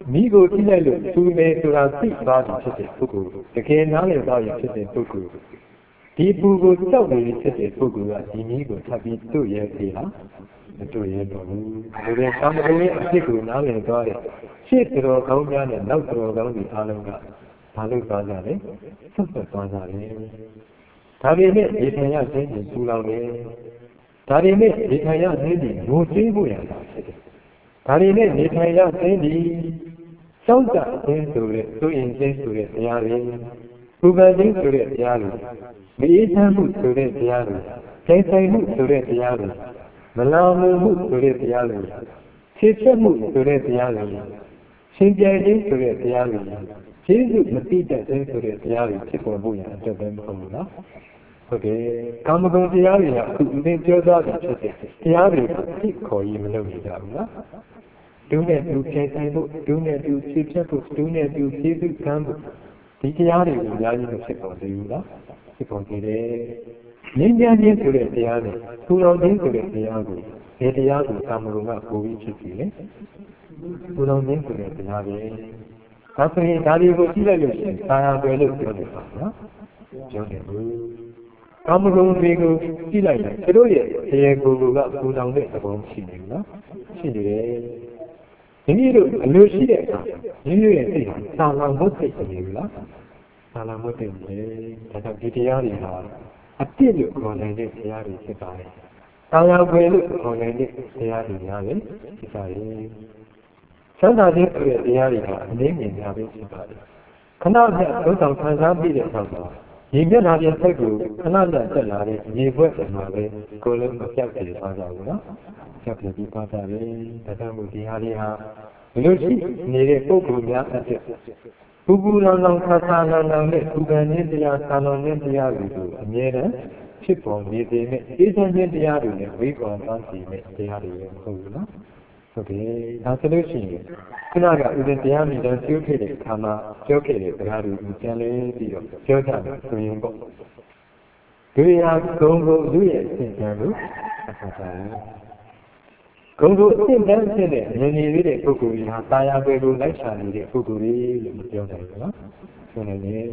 မိကိုကြည့်လိုက်လို့သူပဲဆိုတာသိသွားပြီဖြစ်တဲ့ပုဂ္ဂိုလ်တကယ်နားလည်သွားပြီဖြစ်တဲ့ပုဂ္ဂိုလ်ဒီပူကိုတောက်နေဖြစ်တဲ့ပုဂ္ဂိုလ်ကဒီမိကိုထပ်ပြီးတို့ရဲ့ပြီလားမတို့ရဲ့တော့ဘူးဒါပေမဲ့ကာမဂုဏ်ရဲ့အဖြစ်ကိုနားလည်သွားတဲ့ရှေ့တော်ကောင်းများနဲ့နောက်တော်ကောင်းတွေအားလုံးကဘာလို့သွားကြလဲဆက်ဆက်သွားကြတယ်ဒါပေမဲ့ဒီထင်ရခြင်းကိုပူလောင်တယ်ဒါပေမဲ့ဒီထင်ရခြင်းကိုငိုသေးဖို့ရတာဖြစ်တယ်ဒါပေမဲ့ဒီထင်ရခြင်းဒီစောင့်ကြခြင်းဆိုတဲ့သို့ရင်ခြင်းဆိုတဲ့တရားတွေပူပန်ခြင်းဆိုတဲ့တရားတွေမအေးချမ်းမှုဆိုတဲ့တရားတွေစိတ်ဆိုင်မှုဆိုတဲ့တရားတွေမလောင်မှုဆိုတဲ့တရားတွေခြေချက်မှုဆိုတဲ့တရားတွေရှင်ကြယ်ခြင်းဆိုတဲ့တရားတွေကျေးဇူးမသိတတ်ခြင်းဆိုတဲ့တရားတွေဖြစ်ပေါ်ဖို့ရအတွက်ပဲမဟုတ်ဘူးလားဟုတ်တယ်ကာမဂုဏ်တရားတွေကအခုအင်းပြောသားတာဖြစ်တဲ့တရားတွေကိုသိခေါ်ရေးမလုပ်နေကြဘူးလားဒုနဲ့ဒုချိန်ဆိုင်ဖို့ဒုနဲ့ဒုခြေဖြတ်ဖို့ဒုနဲ့ဒုကျေးဇူးခံဖို့ဒီတရားတွေကိုအများကြီးမဖြစ်ပေါ်သေးဘူးလားဖြစ်ပေါ်သေးတယ်ငြိမ်းချမ်းခြင်းဆိုတဲ့တရားနဲ့ထူထောင်ခြင်းဆိုတဲ့တရားကိုဒီတရားကိုကာမဂုဏ်ကပိုပြီးဖြစ်ပြီလေထူထောင်ခြင်းဆိုတဲ့တရားပဲဒါဆိုရင်ဒါတွေကိုကြည့်လိုက်လို့ရှိရင်သာယာပဲလို့ပြောတယ်ပါနော်ပြောတယ်ဘူးကာမဂုဏ်တွေကိုကြည့်လိုက်ရင်သူတို့ရဲ့တရားကိုယ်ကထူထောင်တဲ့သဘောရှိနေဘူးနော်ရှိနေတယ်မိမိတို့အလိုရှိတဲ့အခါမိမိရဲ့စိတ်ဟာသာလောင်ဖို့စိတ်နေဘူးလားသာလောင်ဖို့စိတ်နေဒါကြောင့်ဒီတရားတွေဟာအပြစ်လို့ခေါ်နိုင်တဲ့တရားတွေဖြစ်ပါတယ်သာယာပဲလို့ခေါ်နိုင်တဲ့တရားတွေများပဲဖြစ်ပါတယ်သံဃာခြင်းဆိုတဲ့တရားတွေဟာအနည်းငယ်များပဲဖြစ်ပါတယ်ခဏနဲ့သုံးဆောင်ခံစားပြီးတဲ့အခါမှာရေမျက်နှာပြင်စိတ်ကိုခဏနဲ့တက်လာတဲ့ရေဘွက်တွေမှာပဲကိုယ်လုံးမပြောက်ပြေသွားကြဘူးနော်ပြောက်ပြေပြီးသွားကြတယ်ဒါကြောင့်မို့ဒီဟာလေးဟာဘလို့ရှိနေတဲ့ပုဂ္ဂိုလ်များအတွက်ပူပူလောင်လောင်ခါခါလောင်လောင်နဲ့ပူပန်ခြင်းတရားဆာလောင်ခြင်းတရားတွေကိုအမြဲတမ်းဖြစ်ပေါ်နေသေးတဲ့အေးချမ်းခြင်းတရားတွေနဲ့ဝိကွာပန်းစီတဲ့တရားတွေမဟုတ်ဘူးနော်ဟုတ်တယ်ဒါဆိုလို့ရှိရင်ခုနကဥစဉ်တရားမိတန်းပြောခဲ့တဲ့အခါမှာပြောခဲ့တဲ့တရားတွေကိုပြန်လည်ပြီးတော့ပြောကြတယ်ဆိုရင်ပေါ့ဒီဟာဂုံကိုလူရဲ့အစဉ်တန်းလို့အခါကျတယ်ဂုံကိုအစဉ်တန်းဖြစ်တဲ့ဉာဏ်ရည်တဲ့ပုဂ္ဂိုလ်ကြီးဟာတာယာပဲကိုလိုက်ရှာနေတဲ့ပုဂ္ဂိုလ်ကြီးလို့မပြောနိုင်ဘူးနော်ဆိုနေတယ်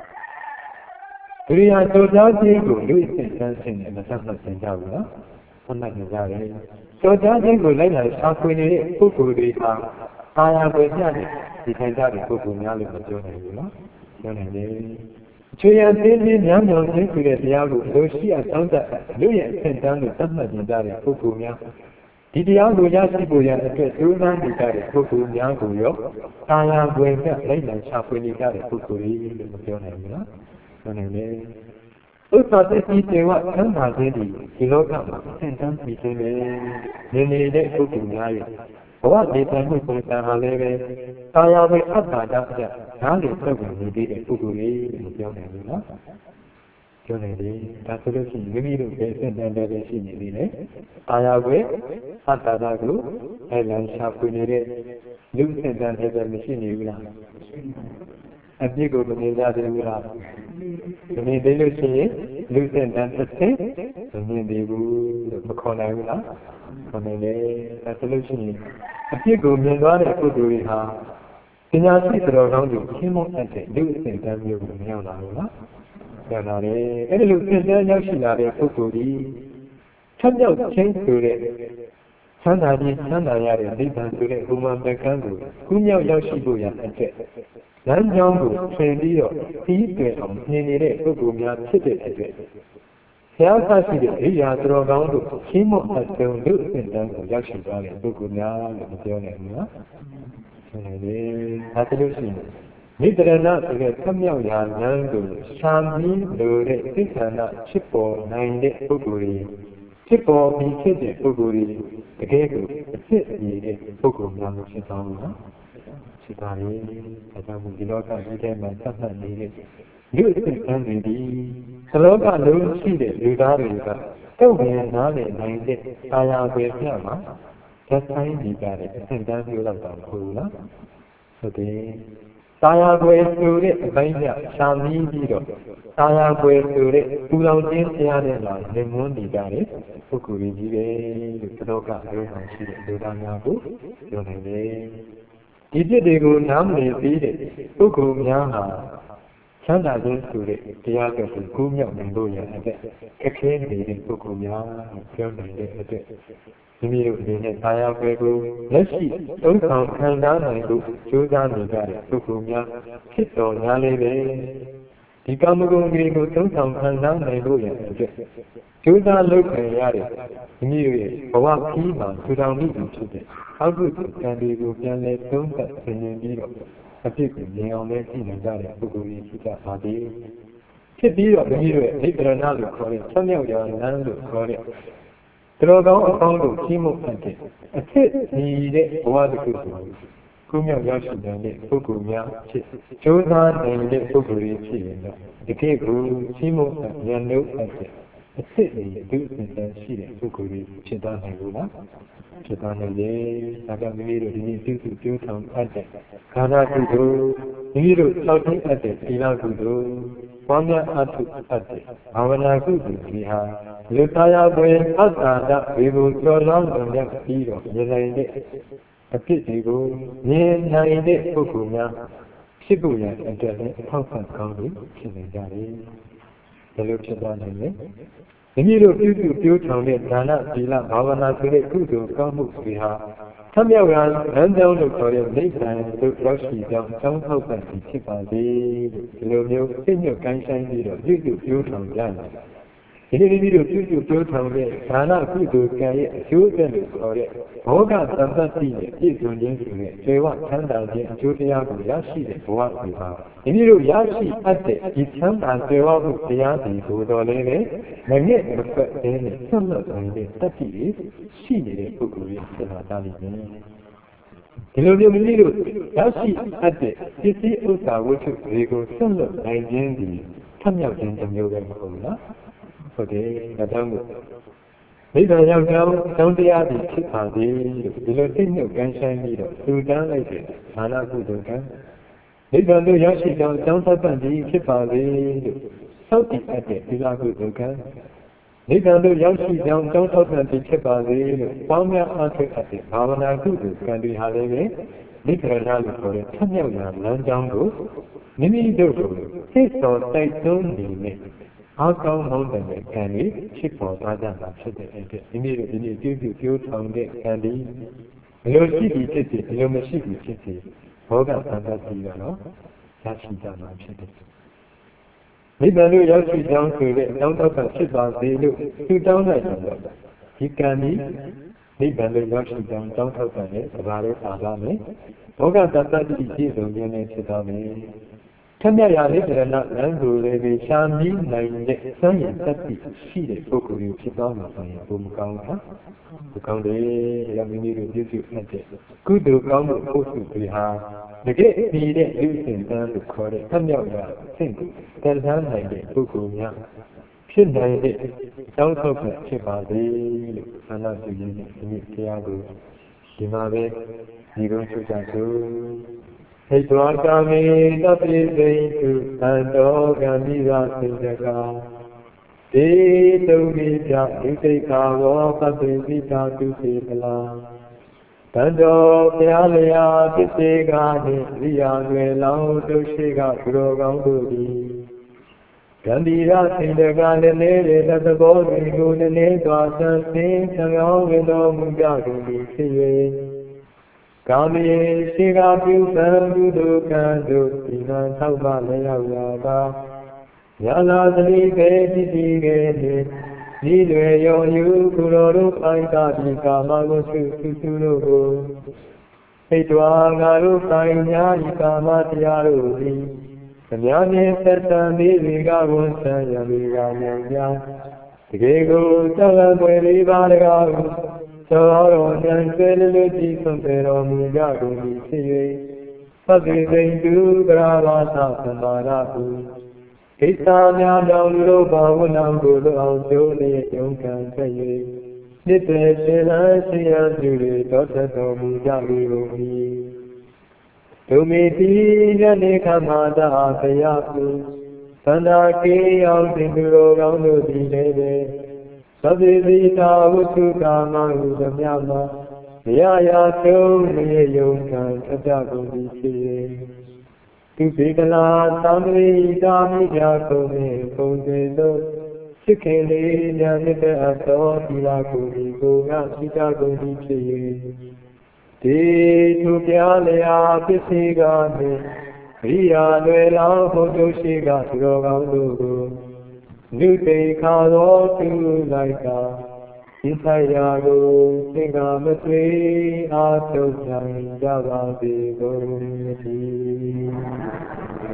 ဒီဟာတို့သားခြင်းကိုလူအစဉ်တန်းဖြစ်နေမဆက်မဆင်ကြဘူးနော်ဆက်မှတ်နေကြတယ်တော်ကြားခြင်းကိုလိုက်လာရှာဖွေနေတဲ့ပုဂ္ဂိုလ်တွေဟာအာရပဲပြတဲ့ဒီထိုင်ကြတဲ့ပုဂ္ဂိုလ်များလို့မပြောနိုင်ဘူးနော်ပြောနိုင်တယ်ချွေရသေးသေးများများခြင်းဆိုတဲ့တရားကိုလိုရှိအဆောင်တတ်လူရဲ့အဆင့်တန်းကိုသတ်မှတ်နေကြတဲ့ပုဂ္ဂိုလ်များဒီတရားကိုရရှိဖို့ရအတွက်ဒုက္ခနေကြတဲ့ပုဂ္ဂိုလ်များကိုရောအာရပဲပြလိုက်လာရှာဖွေနေကြတဲ့ပုဂ္ဂိုလ်တွေလို့မပြောနိုင်ဘူးနော်ပြောနိုင်တယ်ဥစ္စာတည်းဒီတေဝသံဃာခြင်းဒီလောကမှာအစဉ်တန်းပြီးခြင်းပဲနေနေတဲ့ပုဂ္ဂိုလ်များရဲ့ဘဝနေထိုင်မှုပုံစံဟာလည်းပဲတာယာပဲအတ္တဓာတ်ကြဓာတ်တွေပြုတ်ဝင်နေတဲ့ပုဂ္ဂိုလ်တွေလို့ပြောနိုင်တယ်နော်ပြောနိုင်တယ်ဒါဆိုလို့ရှိရင်မိမိတို့ရဲ့အစဉ်တန်းတည်းရှိနေသေးတယ်တာယာပဲအတ္တဓာတ်ကိုအဲလမ်းရှာဖွေနေတဲ့လူအစဉ်တန်းတည်းမရှိနေဘူးလားအပြစ်ကိုမနေကြသေးဘူးလားမနေသေးလို့ရှိရင်လူစင်တန်းတစ်ဆင့်မမြင်သေးဘူးလို့မခေါ်နိုင်ဘူးလားခေါ်နိုင်တယ်ဒါဆိုလို့ရှိရင်အပြစ်ကိုမြင်သွားတဲ့ပုဂ္ဂိုလ်တွေဟာပညာရှိတော်ကောင်းတွေရှင်းမတတ်တဲ့လူစင်တန်းမျိုးကိုမရောက်လာဘူးလားရောက်လာတယ်အဲ့ဒီလိုစင်တန်းရောက်ရှိလာတဲ့ပုဂ္ဂိုလ်ဒီဆက်ရောက်ချင်းဆိုတဲ့ချမ်းသာခြင်းချမ်းသာရတဲ့နိဗ္ဗာန်ဆိုတဲ့ဘုံမှာပကံကိုကုမြောက်ရောက်ရှိဖို့ရတဲ့လမ်းကြောင်းကိုဆင်ပြီးတော့ပြီးတွင်အောင်မြင်နေတဲ့ပုဂ္ဂိုလ်များဖြစ်တဲ့အတွက်ဆရာဆရှိတဲ့ဣရာသူတော်ကောင်းတို့ရှင်းမအစုံလို့အစဉ်တန်းကိုရောက်ရှိသွားတဲ့ပုဂ္ဂိုလ်များလို့မပြောနိုင်ဘူးနော်။ဆိုနေတယ်။ဒါဆိုလို့ရှိရင်မိတ္တရဏဆိုတဲ့သမြောက်ရာလမ်းကိုရှာပြီးလို့တဲ့သိက္ခာဏဖြစ်ပေါ်နိုင်တဲ့ပုဂ္ဂိုလ်တွေဖြစ်ပေါ်ပြီးဖြစ်တဲ့ပုဂ္ဂိုလ်တွေတကယ်ကိုအဖြစ်အမြင်တဲ့ပုဂ္ဂိုလ်များလို့ဖြစ်သွားဘူးနော်။ဖြစ်သွားပြီ။ဒါကြောင့်ဒီလောကကြီးထဲမှာသတ်မှတ်နေတဲ့လူအစ်အတွေဒီသလောကလုံးရှိတဲ့လူသားတွေကတုတ်ပြန်နားလည်နိုင်တဲ့အာယာပဲပြမှာသက်ဆိုင်နေကြတဲ့အဆင့်တန်းမျိုးလောက်တော့မဟုတ်ဘူးလားဟုတ်တယ်တာယာကွယ်ဆိုတဲ့အပိုင်းကရှာမီးပြီးတော့တာယာကွယ်ဆိုတဲ့ပူလောင်ခြင်းတရားတွေလာလင်မွန်းနေကြတဲ့ပုဂ္ဂိုလ်ကြီးပဲလို့သလောကလုံးရှိတဲ့လူသားများကိုပြောနိုင်တယ်ဒီပြစ်တွေကိုနားမလည်သေးတဲ့ပုဂ္ဂိုလ်များဟာချမ်းသာခြင်းဆိုတဲ့တရားကကိုကူးမြောက်နိုင်လို့ရတဲ့အခက်ခဲနေတဲ့ပုဂ္ဂိုလ်များပြောနိုင်တဲ့အတွက်မိမိတို့အနေနဲ့သာယာပဲကိုလက်ရှိသုံးဆောင်ခံစားနိုင်လို့ကြိုးစားနေကြတဲ့ပုဂ္ဂိုလ်များဖြစ်တော်များလေးပဲဒီကာမဂုဏ်တွေကိုသုံးဆောင်ခံစားနိုင်လို့ရတဲ့အတွက်ကြိုးစားလုပ်ခံရတဲ့မိမိတို့ရဲ့ဘဝခီးမှာထူထောင်မှုဖြစ်တဲ့အောက်ကုသိုလ်ကံတွေကိုပြန်လည်သုံးသပ်ဆင်ခြင်ပြီးတော့အဖြစ်ကိုမြင်အောင်လည်းကြည့်နေကြတဲ့ပုဂ္ဂိုလ်ကြီးဖြစ်ကြပါသည်ဖြစ်ပြီးတော့မိမိတို့ရဲ့ဣတ္တရဏလို့ခေါ်တဲ့ဆက်မြောက်ရာလမ်းလို့ခေါ်တဲ့တော်ကောင်းအကောင်းကိုကြီးမှုအပ်တဲ့အဖြစ်ဒီတဲ့ဘဝတစ်ခုဆိုကုမြောက်ရောက်ရှိတဲ့ပုဂ္ဂိုလ်များဖြစ်ကြိုးစားနေတဲ့ပုဂ္ဂိုလ်ကြီးဖြစ်ရင်တော့ဒီကိကိုကြီးမှုဉာဏ်လို့အပ်တဲ့အဖြစ်ဒီသူ့အစဉ်ရှိတဲ့ပုဂ္ဂိုလ်ကြီးဖြစ်သွားနိုင်လို့လားဖြစ်သွားနိုင်တယ်။ဒါကြောင့်မိမိတို့ဒီနေ့ပြုစုပြောထောင်အပ်တဲ့ခန္ဓာကုသိုလ်မိမိတို့စောင့်သိအပ်တဲ့သီလကုသိုလ်ပွားများအထုအပ်တဲ့ဘာဝနာကုသိုလ်ဒီဟာလူသားရပွင့်အတ္တဒဘေကိုကျော်လွန်လွန်ရောက်ပြီးတော့မြင်နိုင်တဲ့အဖြစ်တွေကိုမြင်နိုင်တဲ့ပုဂ္ဂိုလ်များဖြစ်ဖို့ရတဲ့အတွက်လည်းအထောက်အပံ့ကောင်းလို့ဖြစ်နေကြတယ်။ဘယ်လိုဖြစ်သွားနိုင်လဲ။မိမိတို့ပြုစုပြောထောင်တဲ့ဒါနသီလဘာဝနာဆိုတဲ့ကုသိုလ်ကောင်းမှုတွေဟာသမြောက်ရာလမ်းကြောင်းလို့ခေါ်တဲ့နိဗ္ဗာန်တို့ရောက်ရှိကြောင်းကျောင်းထောက်ပံ့ပြီးဖြစ်ပါစေလို့ဒီလိုမျိုးသိညွတ်ကိုင်းဆိုင်ပြီးတော့ပြုစုပြောထောင်ကြတယ်ဒီနေ့မိမိတို့ပြုစုပြောထောင်တဲ့ဒါနကုသိုလ်ကံရဲ့အကျိုးဆက်လို့ခေါ်တဲ့ဘောဂသံသတ္တိနဲ့ပြည့်စုံခြင်းဆိုတဲ့ကျေဝချမ်းသာခြင်းအကျိုးတရားကိုရရှိတဲ့ဘဝတွေပါမိမိတို့ရရှိအပ်တဲ့ဒီချမ်းသာကျေဝမှုတရားတွေကိုတော်လည်းပဲမငဲ့မဖက်သေးနဲ့ဆက်လက်နေတဲ့တတ္တိရှိနေတဲ့ပုဂ္ဂိုလ်ရဲ့စေနာတာလိမ့်မယ်ဒီလိုမျိုးမိမိတို့ရရှိအပ်တဲ့ပစ္စည်းဥစ္စာဝတ္ထုတွေကိုဆက်လက်နိုင်ခြင်းဒီထမြောက်ခြင်းတစ်မျိုးပဲမဟုတ်ဘူးလားဟုတ်တယ်ဒါကြောင့်မို့မိဘရောက်ကြောင်းတောင်းတရားတွေဖြစ်ပါစေလို့ဒီလိုသိညွတ်ကမ်းဆိုင်ပြီးတော့သူတန်းလိုက်တဲ့ဒါနကုသိုလ်ကံမိဘတို့ရရှိကြောင်းတောင်းသတ်ပံ့ပြီးဖြစ်ပါစေလို့စောင့်တည်အပ်တဲ့သီလကုသိုလ်ကံမိဘတို့ရောက်ရှိကြောင်းတောင်းသတ်ပံ့ပြီးဖြစ်ပါစေလို့ပေါင်းများအားထုတ်အပ်တဲ့ဘာဝနာကုသိုလ်ကံတွေဟာလည်းပဲမိဘရဏလို့ခေါ်တဲ့ဆက်မြောက်ရာလမ်းကြောင်းကိုမိမိတို့ကိုသိတော်တိုက်တွန်းနေတဲ့အားကောင်းမုန်းတဲ့ကံကြီးဖြစ်ပေါ်သွားကြတာဖြစ်တဲ့အတွက်မိမိတို့ဒီနေ့ပြုစုပြောထောင်တဲ့ကံကြီးဘယ်လိုရှိပြီးဖြစ်စီဘယ်လိုမရှိပြီးဖြစ်စီဘောဂသံသတိကတော့ရရှိကြမှာဖြစ်တယ်မိဘတို့ရောက်ရှိကြောင်းဆိုတဲ့တောင်းတဖြစ်ပါစေလို့သူတောင်းလိုက်တော့ဒီကံကြီးမိဘတို့ရောက်ရှိကြောင်းတောင်းတဲ့သဘာဝပါလာမယ်ဘောဂသံသတိပြည့်စုံခြင်းနဲ့ဖြစ်သွားမယ်ထက်မြက်ရာလေးပြရဏလမ်းကိုလည်းရှားမြည်နိုင်တဲ့စံရည်တတိရှိတဲ့ပုဂ္ဂိုလ်မျိုးဖြစ်သွားမှာဆိုရင်ဘုမကောင်းဘူး။ဒီကောင်းတယ်ရမိမိတို့ပြုစုအပ်တဲ့ကုသိုလ်ကောင်းမှုအဖို့တွေဟာတကယ်ပြီးတဲ့လူစင်တန်းလို့ခေါ်တဲ့ထက်မြက်ရာအဆင့်ကိုတန်ဆန်းနိုင်တဲ့ပုဂ္ဂိုလ်များဖြစ်နိုင်တဲ့တောင်းထုတ်ဖြစ်ပါစေလို့ဆန္ဒပြုရင်းနဲ့ဒီနေ့တရားကိုဒီမှာပဲဒီကုန်းချုပ်ကြသို့ဟိတဝါကာမေတပိစိတုသံတော်ကံမိသာစိတကဒေတုံမိပြဒုစိကာဝောပပိပိတာတုစေပလာတံတော်ဘုရားလျာပစ္စေကာနှင့်ဝိယာတွင်လောင်းဒုရှိကဘုရောကောင်းတို့သည်ဂန္ဒီရစိတကလည်းလေးသဘောတွင်ကိုနည်းစွာဆန်းစင်သံဃောဝင်တော်မူကြကုန်သည်ဖြစ်၍ကာမေရှိကပြုသံကုသိုလ်ကံတို့ဒီကံထောက်ပါလျောက်ရာသာညာလာသတိပဲတိတိကဲ့ဒီတွေရောယူကုတော်တို့ပိုင်တာဒီကာမဂုစုတို့ကိုဟိတဝါငါတို့ပိုင်ညာဒီကာမတရားတို့သည်သမျှနှင့်သက်တမ်းသည်ကဝန်ဆံရမီကမြင်ကြတကယ်ကိုကြောက်လန့်ွယ်လေးပါတကားသောတော်ဉာဏ်ဆွေလလူကြည်ဆုံးပေတော်မူကြကုန်သည်ဖြစ်၍သဗ္ဗေသိတုကရာဘာသသမာရဟုဣစ္ဆာများတော်လူတို့ဘာဝနာကိုလွတ်အောင်ကျိုးလျက်ယုံကံဆက်၍နှစ်တဲ့ရှင်လန်းရှိရသူတွေတော်ထတော်မူကြပြီကုန်၏ဒုမေတိယနေခမတာဘယပုသန္တာကေအောင်သင်သူတော်ကောင်းတို့သည်လည်းသဗ္ဗေတိတာဝတ္ထုကာမဟုသမျှမှာ Ya ya sông mê yông can thập gia công đi chê. Tu bê ca la tam lê đa mi ya công mê công tuê đô. Sức kê lê nhà nê bê a tô tì la công đi công ngã sĩ ca công đi chê. Tê tu bia lê a bê sĩ gà nê. Riya lê la hô tô sĩ gà tu rô gạo đô gô. Nụ tê khá rô tu lai ca. Isayaro Singamatri Atosang Javadi Gurumati